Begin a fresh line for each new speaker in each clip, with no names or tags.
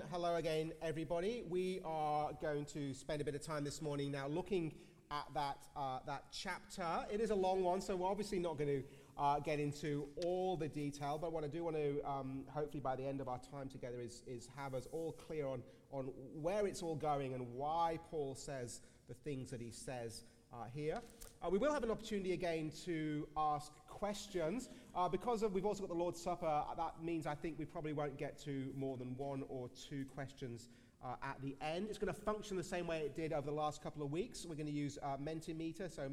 Hello again, everybody. We are going to spend a bit of time this morning now looking at that chapter. It is a long one, so we're obviously not going to get into all the detail, but what I do want to, hopefully by the end of our time together, is have us all clear on where it's all going and why Paul says the things that he says here. We will have an opportunity again to ask questions. Because we've also got the Lord's Supper, that means I think we probably won't get to more than one or two questions at the end. It's going to function the same way it did over the last couple of weeks. We're going to use Mentimeter, so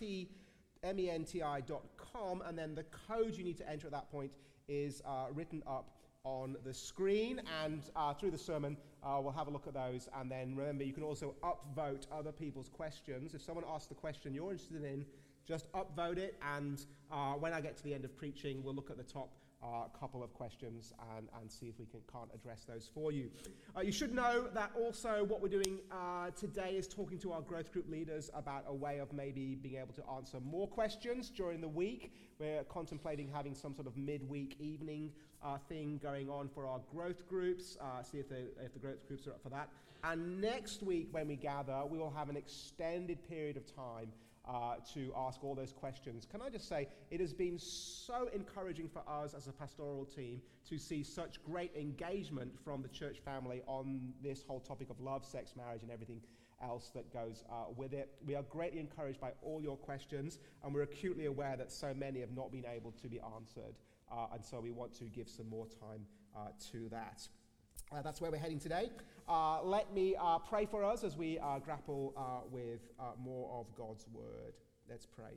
menti.com, and then the code you need to enter at that point is written up on the screen, and through the sermon we'll have a look at those. And then remember, you can also upvote other people's questions. If someone asks the question you're interested in, just upvote it, and when I get to the end of preaching, we'll look at the top couple of questions and see if we can't address those for you. You should know that also what we're doing today is talking to our growth group leaders about a way of maybe being able to answer more questions during the week. We're contemplating having some sort of midweek evening thing going on for our growth groups, see if the growth groups are up for that. And next week when we gather, we will have an extended period of time to ask all those questions. Can I just say, it has been so encouraging for us as a pastoral team to see such great engagement from the church family on this whole topic of love, sex, marriage, and everything else that goes with it. We are greatly encouraged by all your questions, and we're acutely aware that so many have not been able to be answered, and so we want to give some more time to that. That's where we're heading today. Let me pray for us as we grapple with more of God's word. Let's pray.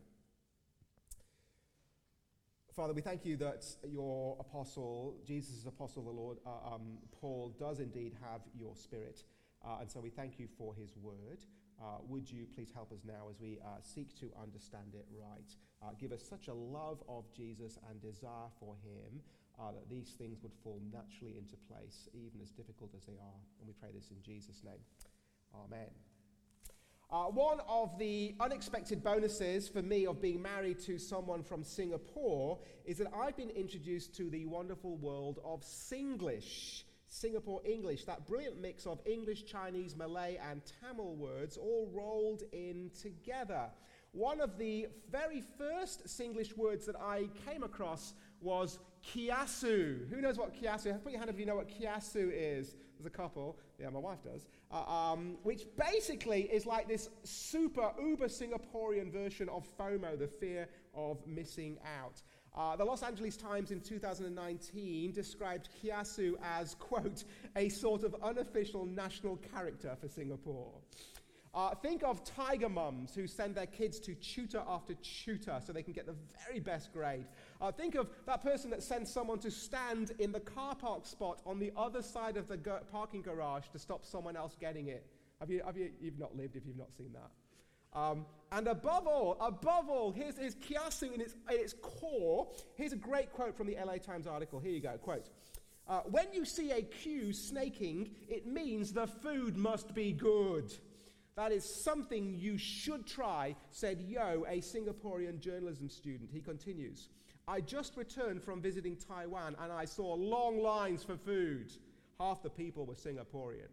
Father, we thank you that your apostle, Jesus' apostle, the Lord, Paul, does indeed have your spirit. And so we thank you for his word. Would you please help us now as we seek to understand it right? Give us such a love of Jesus and desire for him that these things would fall naturally into place, even as difficult as they are. And we pray this in Jesus' name. Amen. One of the unexpected bonuses for me of being married to someone from Singapore is that I've been introduced to the wonderful world of Singlish. Singapore English, that brilliant mix of English, Chinese, Malay, and Tamil words all rolled in together. One of the very first Singlish words that I came across was kiasu. Who knows what kiasu? Put your hand up if you know what kiasu is. There's a couple. Yeah, my wife does. Which basically is like this super uber Singaporean version of FOMO, the fear of missing out. The Los Angeles Times in 2019 described kiasu as, quote, a sort of unofficial national character for Singapore. Think of tiger mums who send their kids to tutor after tutor so they can get the very best grade. Think of that person that sends someone to stand in the car park spot on the other side of the parking garage to stop someone else getting it. You've not lived if you've not seen that. And above all, here's kiasu in its core. Here's a great quote from the LA Times article. Here you go, quote. When you see a queue snaking, it means the food must be good. That is something you should try, said Yo, a Singaporean journalism student. He continues, I just returned from visiting Taiwan and I saw long lines for food. Half the people were Singaporean.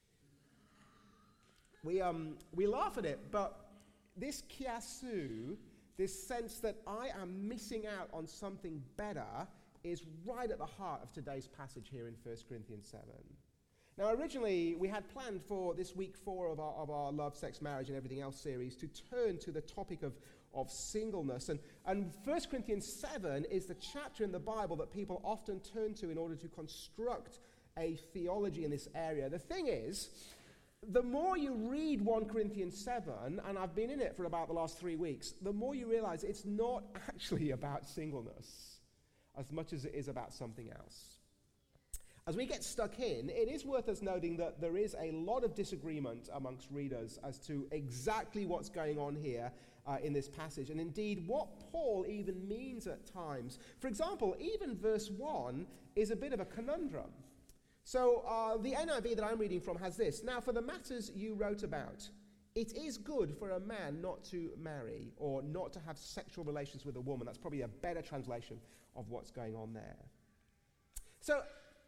We laugh at it, but this kiasu, this sense that I am missing out on something better, is right at the heart of today's passage here in 1 Corinthians 7. Now, originally, we had planned for this week 4 of our Love, Sex, Marriage, and Everything Else series to turn to the topic of singleness. And 1 Corinthians 7 is the chapter in the Bible that people often turn to in order to construct a theology in this area. The thing is, the more you read 1 Corinthians 7, and I've been in it for about the last 3 weeks, the more you realize it's not actually about singleness as much as it is about something else. As we get stuck in, it is worth us noting that there is a lot of disagreement amongst readers as to exactly what's going on here in this passage, and indeed what Paul even means at times. For example, even verse 1 is a bit of a conundrum. So the NIV that I'm reading from has this. Now, for the matters you wrote about, it is good for a man not to marry or not to have sexual relations with a woman. That's probably a better translation of what's going on there. So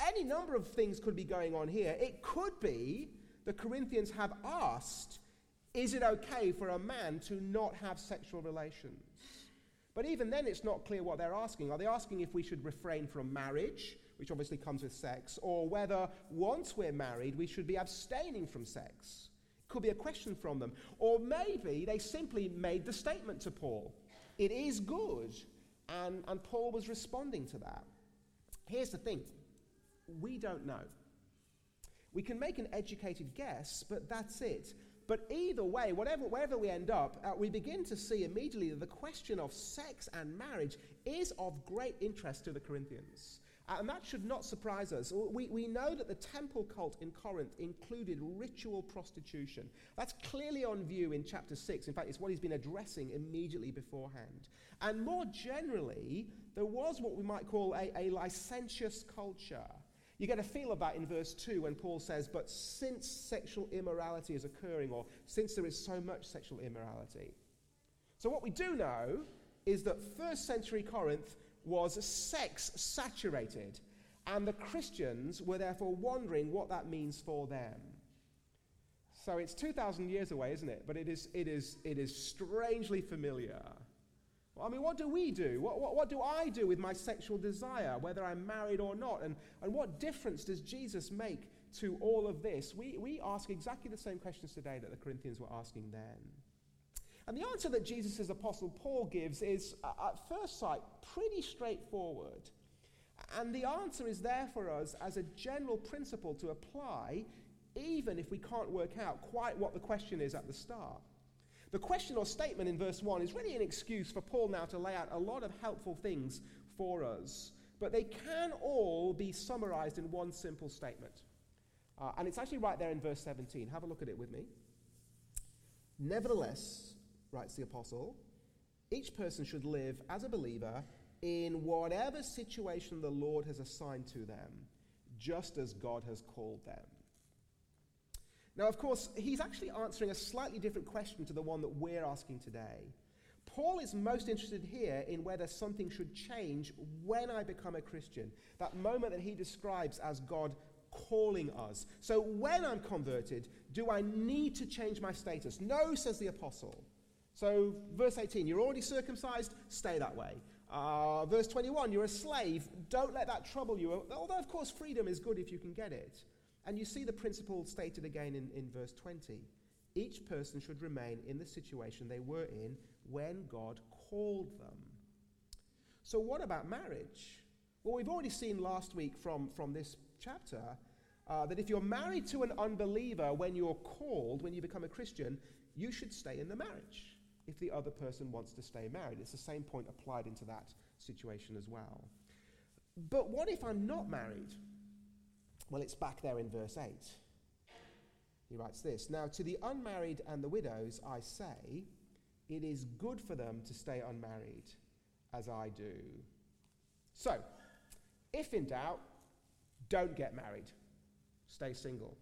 any number of things could be going on here. It could be the Corinthians have asked, is it okay for a man to not have sexual relations? But even then, it's not clear what they're asking. Are they asking if we should refrain from marriage, which obviously comes with sex, or whether once we're married, we should be abstaining from sex? It could be a question from them. Or maybe they simply made the statement to Paul, it is good, and Paul was responding to that. Here's the thing. We don't know. We can make an educated guess, but that's it. But either way, wherever we end up, we begin to see immediately that the question of sex and marriage is of great interest to the Corinthians. And that should not surprise us. We know that the temple cult in Corinth included ritual prostitution. That's clearly on view in chapter 6. In fact, it's what he's been addressing immediately beforehand. And more generally, there was what we might call a licentious culture. You get a feel of that in verse 2 when Paul says, but since sexual immorality is occurring, or since there is so much sexual immorality. So what we do know is that first century Corinth was sex-saturated, and the Christians were therefore wondering what that means for them. So it's 2,000 years away, isn't it? But it is strangely familiar. Well, I mean, what do we do? What do I do with my sexual desire, whether I'm married or not? And what difference does Jesus make to all of this? We ask exactly the same questions today that the Corinthians were asking then. And the answer that Jesus' apostle Paul gives is, at first sight, pretty straightforward. And the answer is there for us as a general principle to apply, even if we can't work out quite what the question is at the start. The question or statement in verse 1 is really an excuse for Paul now to lay out a lot of helpful things for us. But they can all be summarized in one simple statement. And it's actually right there in verse 17. Have a look at it with me. Nevertheless, writes the apostle, each person should live as a believer in whatever situation the Lord has assigned to them, just as God has called them. Now, of course, he's actually answering a slightly different question to the one that we're asking today. Paul is most interested here in whether something should change when I become a Christian, that moment that he describes as God calling us. So when I'm converted, do I need to change my status? No, says the apostle. So verse 18, you're already circumcised, stay that way. Verse 21, you're a slave, don't let that trouble you. Although, of course, freedom is good if you can get it. And you see the principle stated again in verse 20. Each person should remain in the situation they were in when God called them. So what about marriage? Well, we've already seen last week from this chapter that if you're married to an unbeliever when you're called, when you become a Christian, you should stay in the marriage if the other person wants to stay married. It's the same point applied into that situation as well. But what if I'm not married? Well, it's back there in verse 8. He writes this, now to the unmarried and the widows I say, it is good for them to stay unmarried, as I do. So, if in doubt, don't get married. Stay single.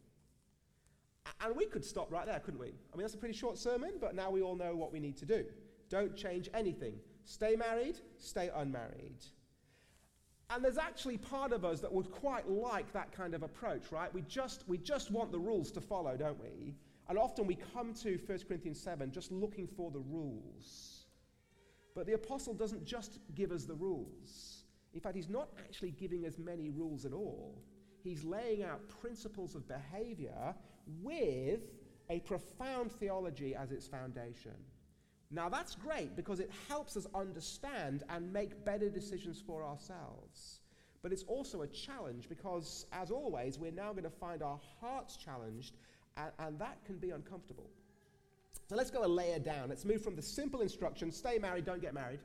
And we could stop right there, couldn't we? I mean, that's a pretty short sermon, but now we all know what we need to do. Don't change anything. Stay married, stay unmarried. And there's actually part of us that would quite like that kind of approach, right? We just want the rules to follow, don't we? And often we come to 1 Corinthians 7 just looking for the rules. But the apostle doesn't just give us the rules. In fact, he's not actually giving us many rules at all. He's laying out principles of behavior with a profound theology as its foundation. Now that's great because it helps us understand and make better decisions for ourselves. But it's also a challenge because, as always, we're now going to find our hearts challenged, and that can be uncomfortable. So let's go a layer down. Let's move from the simple instruction, stay married, don't get married,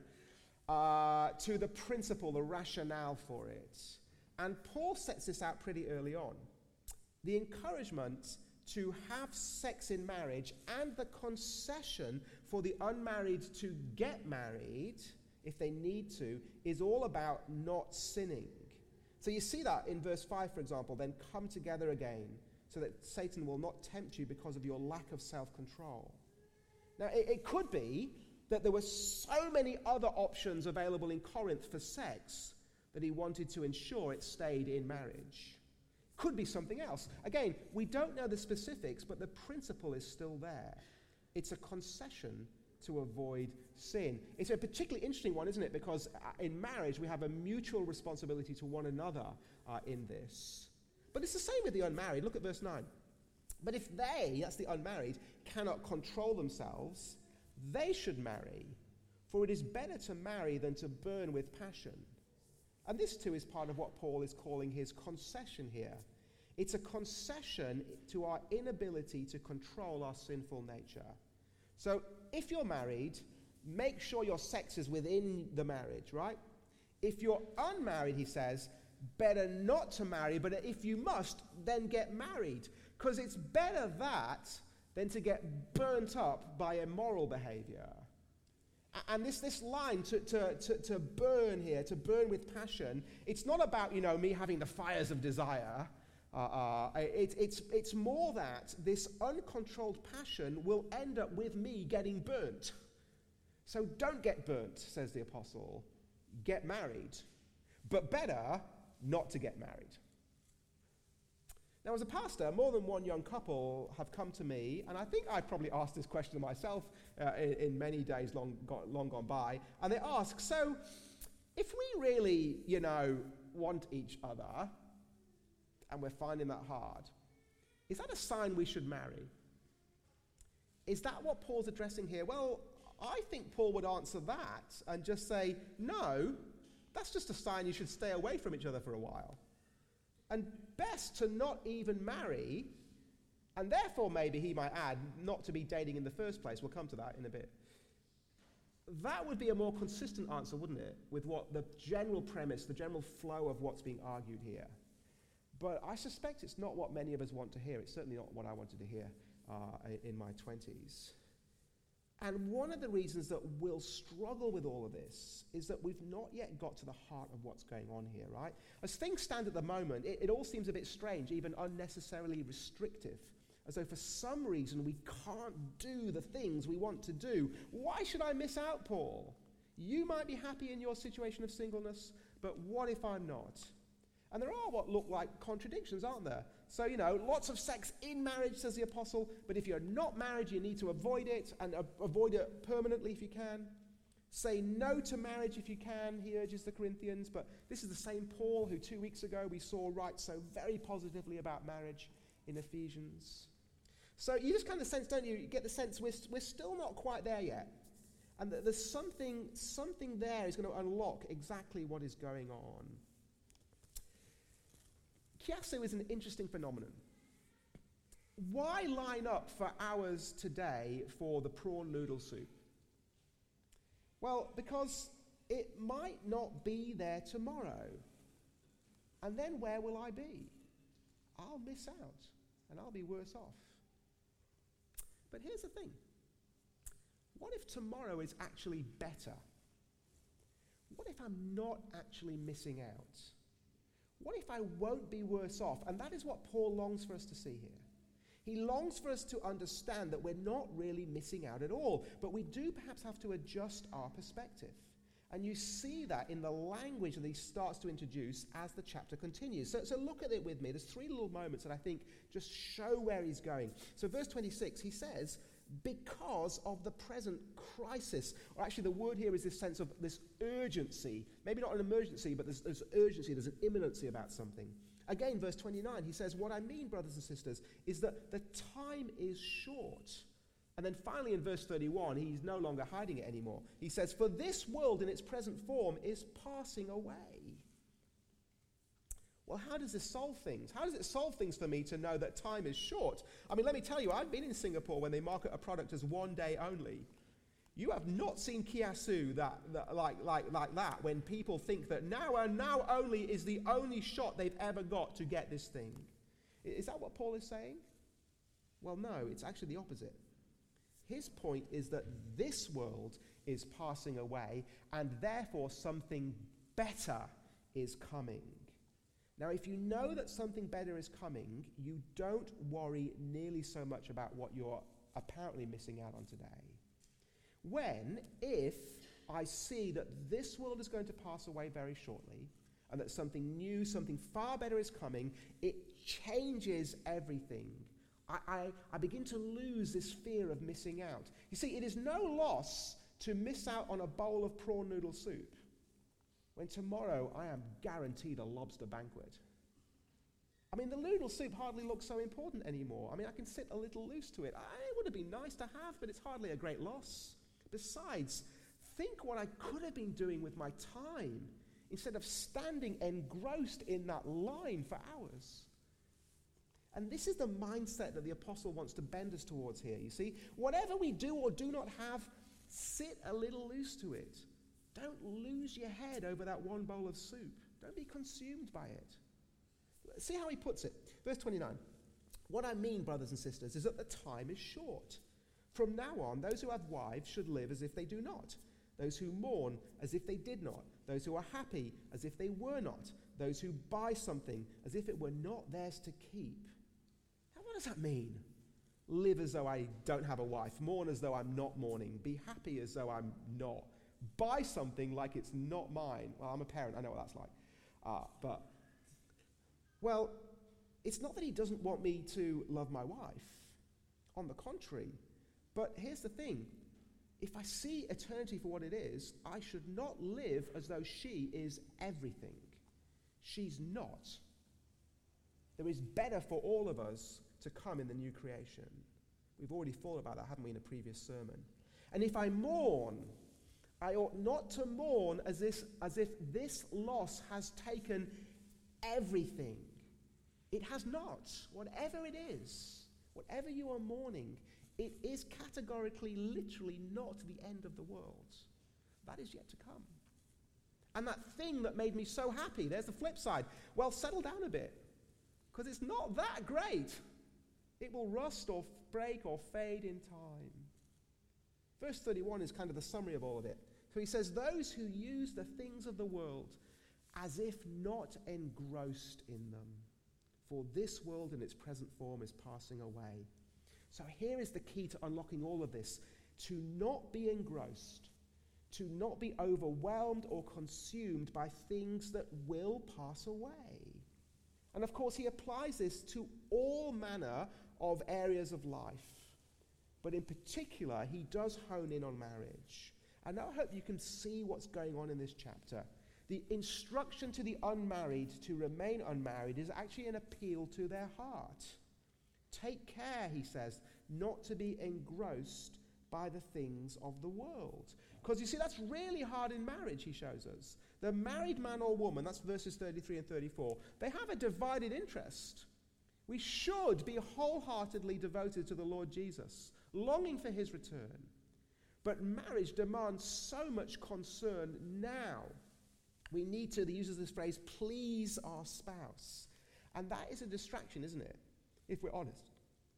to the principle, the rationale for it. And Paul sets this out pretty early on. The encouragement to have sex in marriage and the concession for the unmarried to get married, if they need to, is all about not sinning. So you see that in verse 5, for example, then come together again so that Satan will not tempt you because of your lack of self-control. Now, it could be that there were so many other options available in Corinth for sex that he wanted to ensure it stayed in marriage. Could be something else. Again, we don't know the specifics, but the principle is still there. It's a concession to avoid sin. It's a particularly interesting one, isn't it? Because in marriage, we have a mutual responsibility to one another in this. But it's the same with the unmarried. Look at verse 9. But if they, that's the unmarried, cannot control themselves, they should marry, for it is better to marry than to burn with passion. And this too is part of what Paul is calling his concession here. It's a concession to our inability to control our sinful nature. So if you're married, make sure your sex is within the marriage, right? If you're unmarried, he says, better not to marry, but if you must, then get married. Because it's better that than to get burnt up by immoral behavior. And this line, to burn here, to burn with passion, it's not about, me having the fires of desire. It's more that this uncontrolled passion will end up with me getting burnt. So don't get burnt, says the apostle. Get married. But better not to get married. Now, as a pastor, more than one young couple have come to me, and I think I've probably asked this question myself in many days long gone by, and they ask, so if we really, want each other, and we're finding that hard, is that a sign we should marry? Is that what Paul's addressing here? Well, I think Paul would answer that and just say, no, that's just a sign you should stay away from each other for a while. And best to not even marry, and therefore maybe he might add, not to be dating in the first place. We'll come to that in a bit. That would be a more consistent answer, wouldn't it, with what the general premise, the general flow of what's being argued here. But I suspect it's not what many of us want to hear. It's certainly not what I wanted to hear in my 20s. And one of the reasons that we'll struggle with all of this is that we've not yet got to the heart of what's going on here, right? As things stand at the moment, it all seems a bit strange, even unnecessarily restrictive, as though for some reason we can't do the things we want to do. Why should I miss out, Paul? You might be happy in your situation of singleness, but what if I'm not? And there are what look like contradictions, aren't there? So, lots of sex in marriage, says the apostle, but if you're not married, you need to avoid it, and avoid it permanently if you can. Say no to marriage if you can, he urges the Corinthians, but this is the same Paul who 2 weeks ago we saw write so very positively about marriage in Ephesians. So you just kind of sense, don't you? You get the sense we're still not quite there yet. And there's something there is going to unlock exactly what is going on. Chiasso is an interesting phenomenon. Why line up for hours today for the prawn noodle soup? Well, because it might not be there tomorrow. And then where will I be? I'll miss out, and I'll be worse off. But here's the thing. What if tomorrow is actually better? What if I'm not actually missing out? What if I won't be worse off? And that is what Paul longs for us to see here. He longs for us to understand that we're not really missing out at all, but we do perhaps have to adjust our perspective. And you see that in the language that he starts to introduce as the chapter continues. So look at it with me. There's 3 little moments that I think just show where he's going. So verse 26, he says, because of the present crisis. Or actually the word here is this sense of this urgency. Maybe not an emergency, but there's urgency, there's an imminency about something. Again, verse 29, he says, what I mean, brothers and sisters, is that the time is short. And then finally in verse 31, he's no longer hiding it anymore. He says, for this world in its present form is passing away. Well, how does this solve things? How does it solve things for me to know that time is short? I mean, let me tell you, I've been in Singapore when they market a product as 1 day only. You have not seen kiasu like that, when people think that now and now only is the only shot they've ever got to get this thing. Is that what Paul is saying? Well, no, it's actually the opposite. His point is that this world is passing away, and therefore something better is coming. Now, if you know that something better is coming, you don't worry nearly so much about what you're apparently missing out on today. If I see that this world is going to pass away very shortly, and that something new, something far better is coming, it changes everything. I begin to lose this fear of missing out. You see, it is no loss to miss out on a bowl of prawn noodle soup when tomorrow I am guaranteed a lobster banquet. I mean, the noodle soup hardly looks so important anymore. I mean, I can sit a little loose to it. It would have been nice to have, but it's hardly a great loss. Besides, think what I could have been doing with my time instead of standing engrossed in that line for hours. And this is the mindset that the apostle wants to bend us towards here, you see. Whatever we do or do not have, sit a little loose to it. Don't lose your head over that one bowl of soup. Don't be consumed by it. See how he puts it. Verse 29. What I mean, brothers and sisters, is that the time is short. From now on, those who have wives should live as if they do not. Those who mourn as if they did not. Those who are happy as if they were not. Those who buy something as if it were not theirs to keep. Now, what does that mean? Live as though I don't have a wife. Mourn as though I'm not mourning. Be happy as though I'm not. Buy something like it's not mine. Well, I'm a parent. I know what that's like. Well, it's not that he doesn't want me to love my wife. On the contrary. But here's the thing. If I see eternity for what it is, I should not live as though she is everything. She's not. There is better for all of us to come in the new creation. We've already thought about that, haven't we, in a previous sermon? And if I mourn, I ought not to mourn as if this loss has taken everything. It has not. Whatever it is, whatever you are mourning, it is categorically, literally not the end of the world. That is yet to come. And that thing that made me so happy, there's the flip side. Well, settle down a bit, because it's not that great. It will rust or break or fade in time. Verse 31 is kind of the summary of all of it. So he says, those who use the things of the world as if not engrossed in them, for this world in its present form is passing away. So here is the key to unlocking all of this. To not be engrossed, to not be overwhelmed or consumed by things that will pass away. And of course, he applies this to all manner of areas of life. But in particular, he does hone in on marriage. And I hope you can see what's going on in this chapter. The instruction to the unmarried to remain unmarried is actually an appeal to their heart. Take care, he says, not to be engrossed by the things of the world. Because you see, that's really hard in marriage, he shows us. The married man or woman, that's verses 33 and 34, they have a divided interest. We should be wholeheartedly devoted to the Lord Jesus, longing for his return. But marriage demands so much concern now. We need to, he uses this phrase, please our spouse. And that is a distraction, isn't it? If we're honest.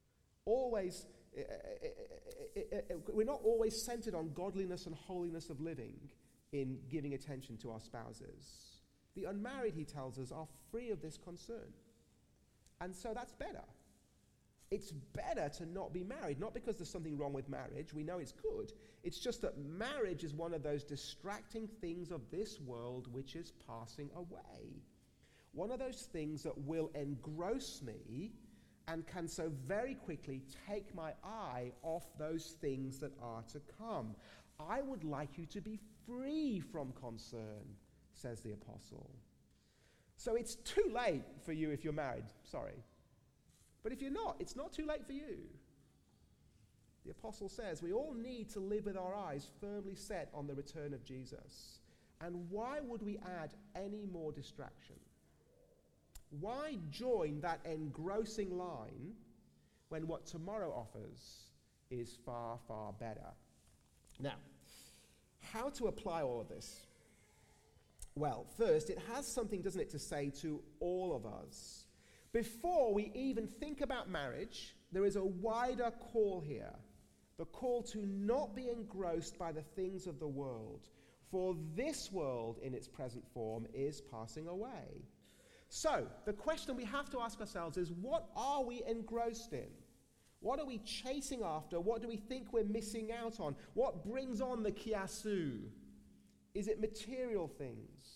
We're not always centered on godliness and holiness of living in giving attention to our spouses. The unmarried, he tells us, are free of this concern. And so that's better. It's better to not be married, not because there's something wrong with marriage. We know it's good. It's just that marriage is one of those distracting things of this world which is passing away. One of those things that will engross me and can so very quickly take my eye off those things that are to come. I would like you to be free from concern, says the apostle. So it's too late for you if you're married, sorry. But if you're not, it's not too late for you. The apostle says we all need to live with our eyes firmly set on the return of Jesus. And why would we add any more distraction? Why join that engrossing line when what tomorrow offers is far, far better? Now, how to apply all of this? Well, first, it has something, doesn't it, to say to all of us. Before we even think about marriage, there is a wider call here. The call to not be engrossed by the things of the world. For this world in its present form is passing away. So, the question we have to ask ourselves is, what are we engrossed in? What are we chasing after? What do we think we're missing out on? What brings on the kiasu? Is it material things?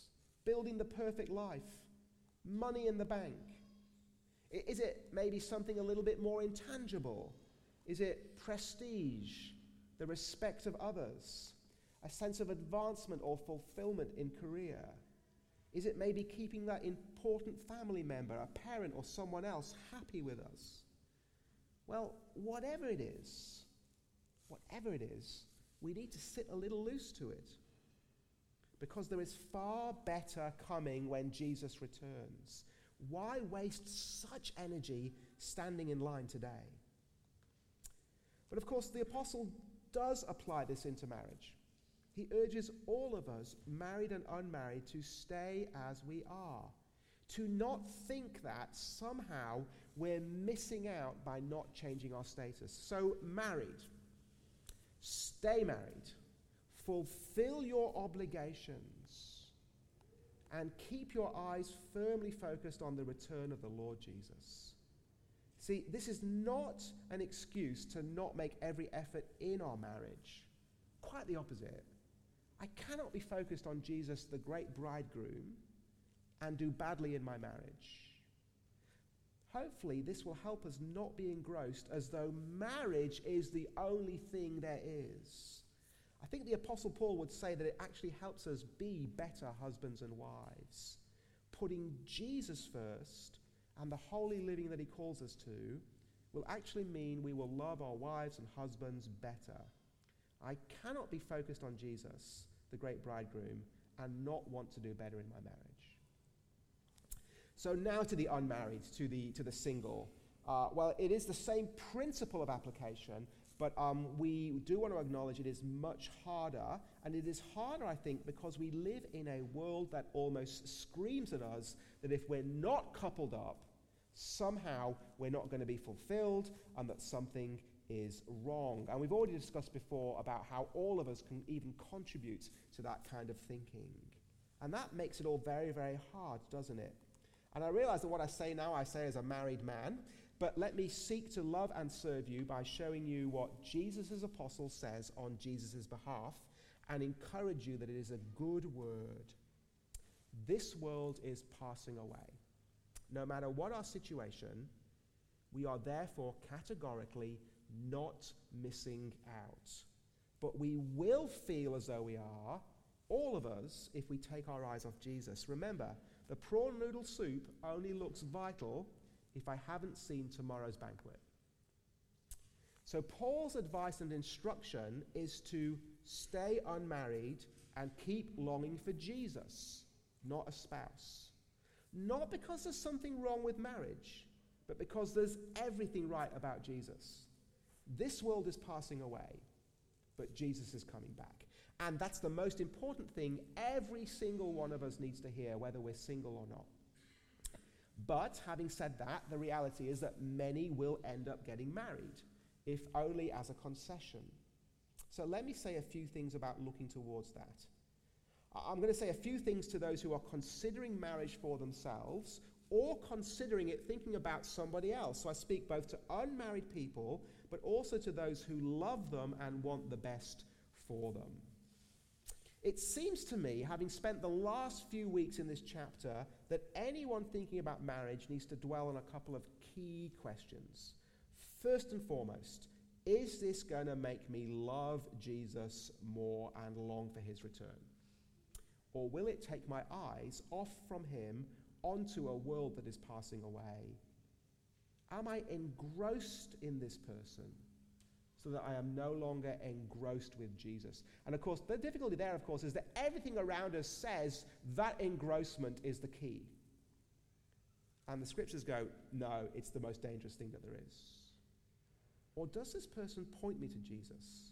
Building the perfect life? Money in the bank? Is it maybe something a little bit more intangible? Is it prestige, the respect of others, a sense of advancement or fulfillment in career? Is it maybe keeping that important family member, a parent or someone else, happy with us? Well, whatever it is, we need to sit a little loose to it, because there is far better coming when Jesus returns. Why waste such energy standing in line today? But of course, the apostle does apply this into marriage. He urges all of us, married and unmarried, to stay as we are, to not think that somehow we're missing out by not changing our status. So married, stay married, fulfill your obligations, and keep your eyes firmly focused on the return of the Lord Jesus. See, this is not an excuse to not make every effort in our marriage. Quite the opposite. I cannot be focused on Jesus, the great bridegroom, and do badly in my marriage. Hopefully, this will help us not be engrossed as though marriage is the only thing there is. I think the Apostle Paul would say that it actually helps us be better husbands and wives. Putting Jesus first and the holy living that he calls us to will actually mean we will love our wives and husbands better. I cannot be focused on Jesus, the great bridegroom, and not want to do better in my marriage. So now to the unmarried, to the single. Well, it is the same principle of application, but we do want to acknowledge it is much harder, and it is harder, I think, because we live in a world that almost screams at us that if we're not coupled up, somehow we're not going to be fulfilled, and that something is wrong. And we've already discussed before about how all of us can even contribute to that kind of thinking. And that makes it all very, very hard, doesn't it? And I realize that what I say now, I say as a married man, but let me seek to love and serve you by showing you what Jesus' apostle says on Jesus' behalf, and encourage you that it is a good word. This world is passing away. No matter what our situation, we are therefore categorically not missing out. But we will feel as though we are, all of us, if we take our eyes off Jesus. Remember, the prawn noodle soup only looks vital if I haven't seen tomorrow's banquet. So Paul's advice and instruction is to stay unmarried and keep longing for Jesus, not a spouse. Not because there's something wrong with marriage, but because there's everything right about Jesus. This world is passing away, but Jesus is coming back. And that's the most important thing every single one of us needs to hear, whether we're single or not. But having said that, the reality is that many will end up getting married, if only as a concession. So let me say a few things about looking towards that. I'm going to say a few things to those who are considering marriage for themselves or considering it thinking about somebody else. So I speak both to unmarried people, but also to those who love them and want the best for them. It seems to me, having spent the last few weeks in this chapter, that anyone thinking about marriage needs to dwell on a couple of key questions. First and foremost, is this going to make me love Jesus more and long for his return? Or will it take my eyes off from him onto a world that is passing away? Am I engrossed in this person so that I am no longer engrossed with Jesus? And of course, the difficulty there, of course, is that everything around us says that engrossment is the key. And the scriptures go, no, it's the most dangerous thing that there is. Or does this person point me to Jesus?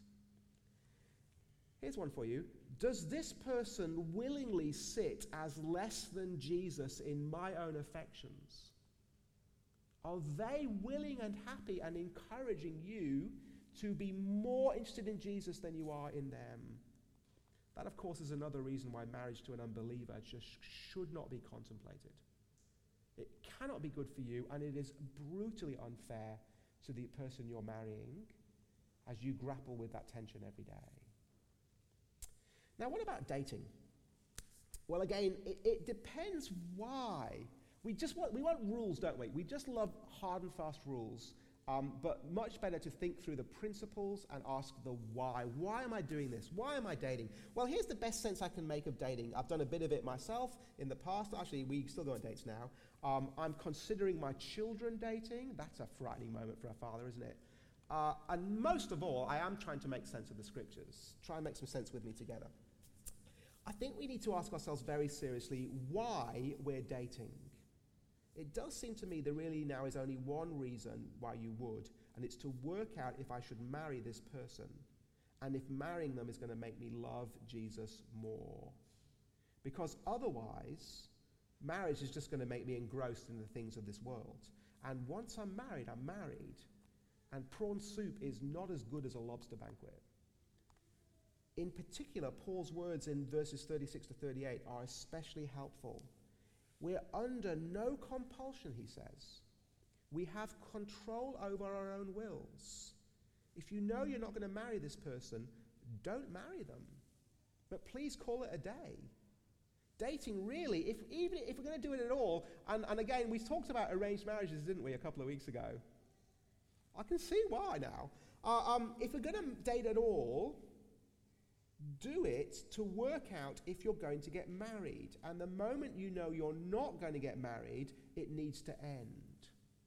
Here's one for you. Does this person willingly sit as less than Jesus in my own affections? Are they willing and happy and encouraging you to be more interested in Jesus than you are in them? That, of course, is another reason why marriage to an unbeliever just should not be contemplated. It cannot be good for you, and it is brutally unfair to the person you're marrying as you grapple with that tension every day. Now, what about dating? Well, again, it depends why. We want rules, don't we? We just love hard and fast rules. But much better to think through the principles and ask the why. Why am I doing this? Why am I dating? Well, here's the best sense I can make of dating. I've done a bit of it myself in the past. Actually, we still go on dates now. I'm considering my children dating. That's a frightening moment for a father, isn't it? And most of all, I am trying to make sense of the scriptures. Try and make some sense with me together. I think we need to ask ourselves very seriously why we're dating. It does seem to me there really now is only one reason why you would, and it's to work out if I should marry this person, and if marrying them is going to make me love Jesus more. Because otherwise, marriage is just going to make me engrossed in the things of this world. And once I'm married, I'm married. And prawn soup is not as good as a lobster banquet. In particular, Paul's words in verses 36 to 38 are especially helpful. We're under no compulsion, he says. We have control over our own wills. If you know you're not going to marry this person, don't marry them. But please call it a day. Dating really, even if we're going to do it at all, and again, we talked about arranged marriages, didn't we, a couple of weeks ago? I can see why now. If we're going to date at all, do it to work out if you're going to get married. And the moment you know you're not going to get married, it needs to end.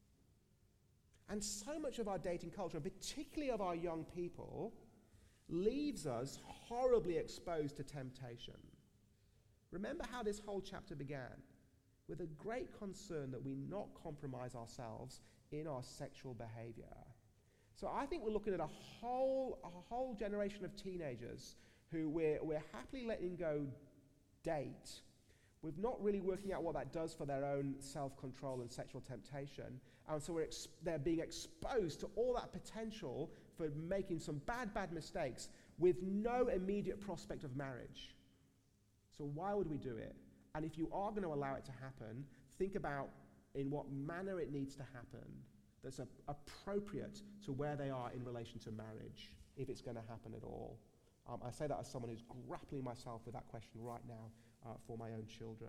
And so much of our dating culture, particularly of our young people, leaves us horribly exposed to temptation. Remember how this whole chapter began? With a great concern that we not compromise ourselves in our sexual behavior. So I think we're looking at a whole generation of teenagers who we're happily letting go date. We're not really working out what that does for their own self-control and sexual temptation. And so they're being exposed to all that potential for making some bad mistakes with no immediate prospect of marriage. So why would we do it? And if you are going to allow it to happen, think about in what manner it needs to happen that's appropriate to where they are in relation to marriage, if it's going to happen at all. I say that as someone who's grappling myself with that question right now for my own children.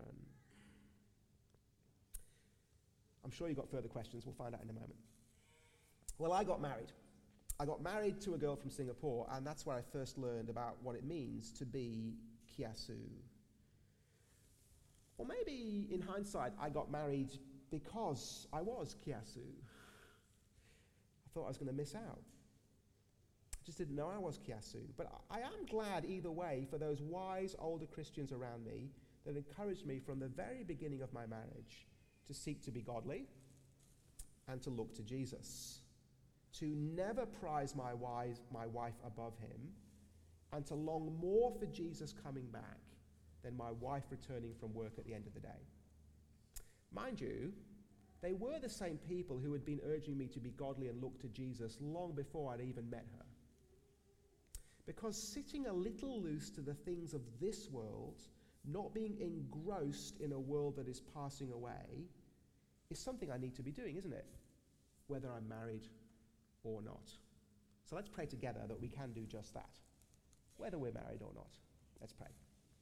I'm sure you've got further questions. We'll find out in a moment. Well, I got married. I got married to a girl from Singapore, and that's where I first learned about what it means to be kiasu. Or maybe, in hindsight, I got married because I was kiasu. I thought I was going to miss out. I just didn't know I was kiasu. But I am glad either way for those wise older Christians around me that encouraged me from the very beginning of my marriage to seek to be godly and to look to Jesus, to never prize my wife above him, and to long more for Jesus coming back than my wife returning from work at the end of the day. Mind you, they were the same people who had been urging me to be godly and look to Jesus long before I'd even met her. Because sitting a little loose to the things of this world, not being engrossed in a world that is passing away, is something I need to be doing, isn't it? Whether I'm married or not. So let's pray together that we can do just that, whether we're married or not. Let's pray.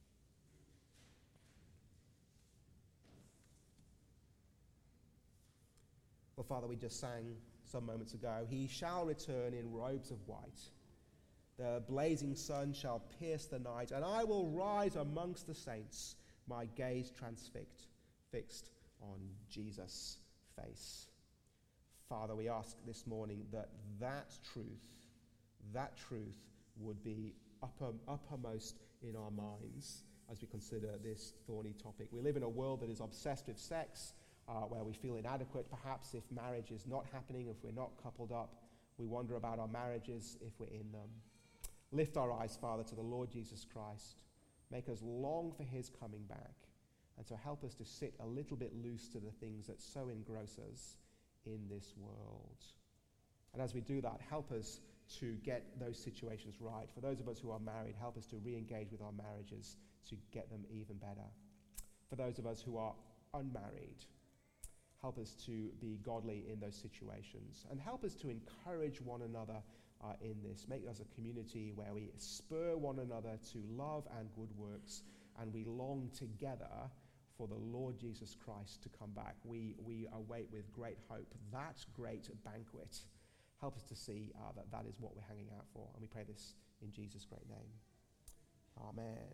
Well, Father, we just sang some moments ago, "He shall return in robes of white. The blazing sun shall pierce the night, and I will rise amongst the saints, my gaze fixed on Jesus' face." Father, we ask this morning that truth would be uppermost in our minds as we consider this thorny topic. We live in a world that is obsessed with sex, where we feel inadequate perhaps if marriage is not happening, if we're not coupled up. We wonder about our marriages if we're in them. Lift our eyes, Father, to the Lord Jesus Christ. Make us long for his coming back. And so help us to sit a little bit loose to the things that so engross us in this world. And as we do that, help us to get those situations right. For those of us who are married, help us to re-engage with our marriages to get them even better. For those of us who are unmarried, help us to be godly in those situations. And help us to encourage one another in this. Make us a community where we spur one another to love and good works, and we long together for the Lord Jesus Christ to come back. We await with great hope that great banquet. Help us to see that is what we're hanging out for. And we pray this in Jesus' great name. Amen.